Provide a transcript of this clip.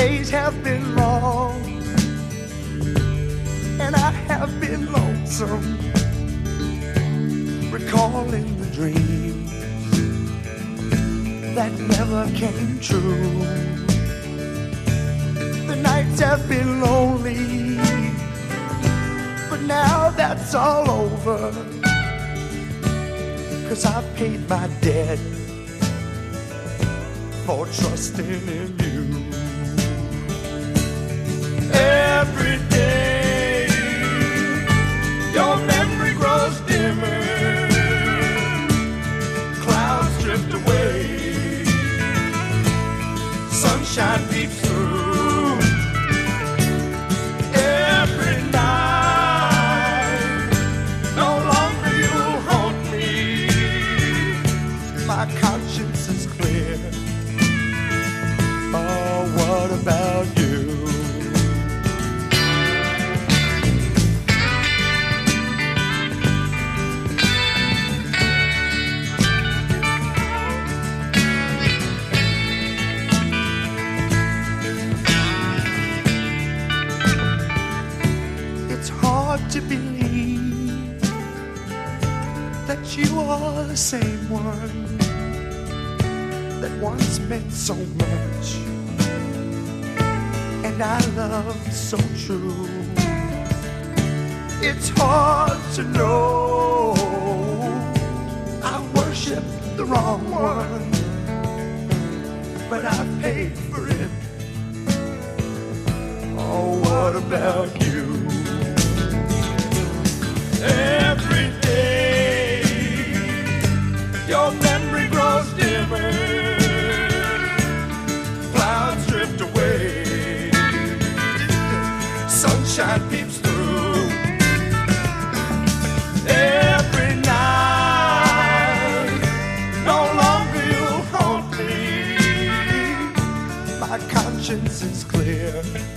days have been long, and I have been lonesome, recalling the dreams that never came true. The nights have been lonely, but now that's all over, 'cause I've paid my debt for trusting in you. Every day your memory grows dimmer, clouds drift away, sunshine peeps through. Every night, no longer you'll haunt me. My conscience is clear. Oh, what about you? It's hard to believe that you are the same one that once meant so much, and I loved so true. It's hard to know I worshiped the wrong one, but I paid for it. Oh, what about you? Every day your memory grows dimmer, clouds drift away, sunshine peeps through. Every night, no longer you'll haunt me. My conscience is clear.